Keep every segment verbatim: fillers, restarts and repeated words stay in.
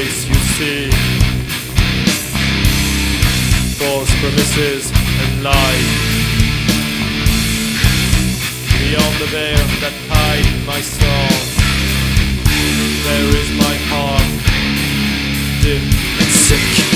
eyes you see false promises and lies. Beyond the veil that hide my soul, there is my heart, deep and sick.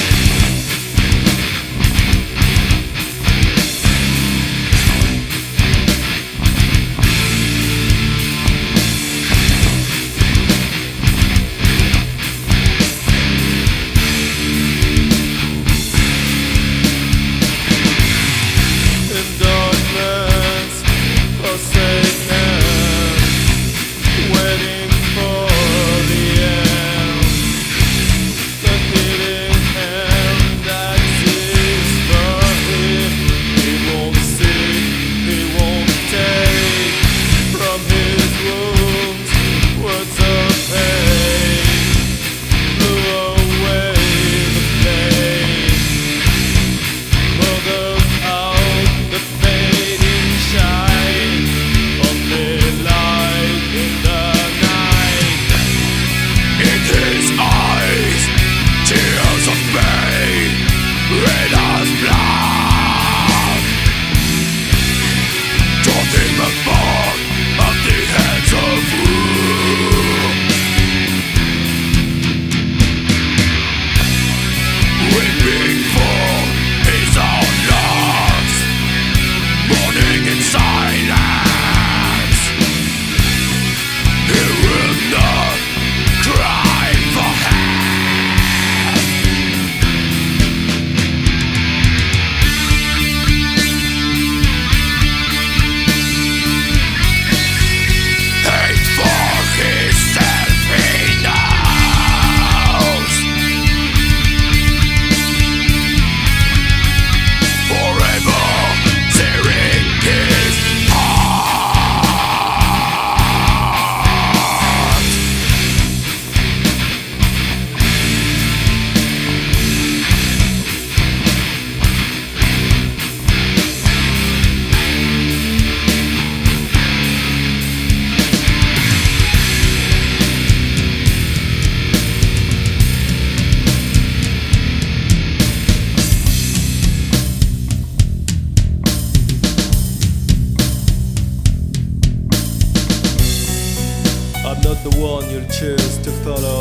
I'm not the one you'll choose to follow.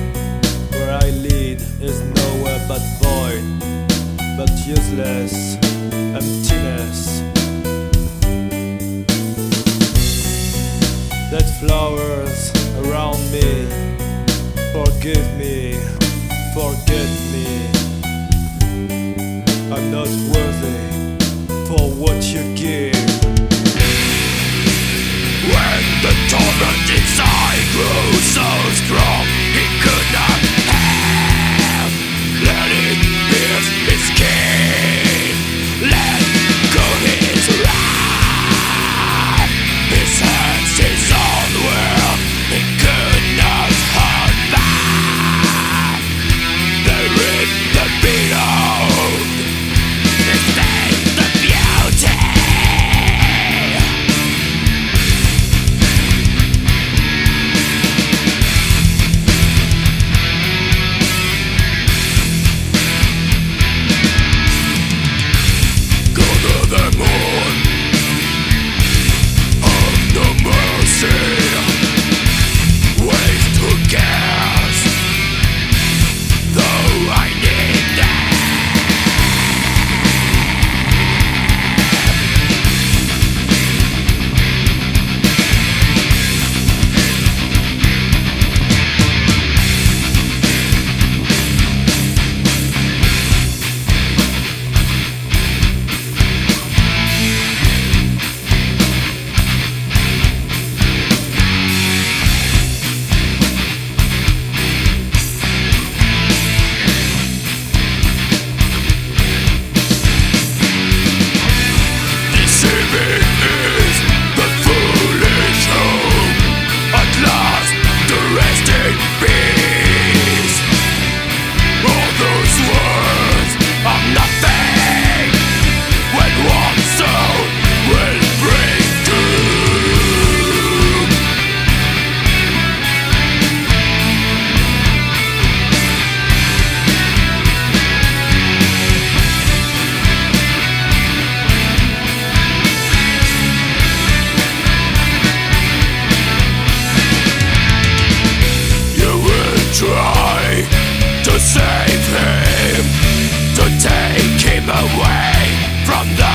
Where I lead is nowhere but void, but useless emptiness. Dead flowers around me, forgive me, forget me. I'm not worthy for what you give. When the torment inside grew so strong, he could not have let it pierce his skin. Let go his wrath, his hands, his own will. He could not hold back. They ripped the beetle, they stained the beauty. away from the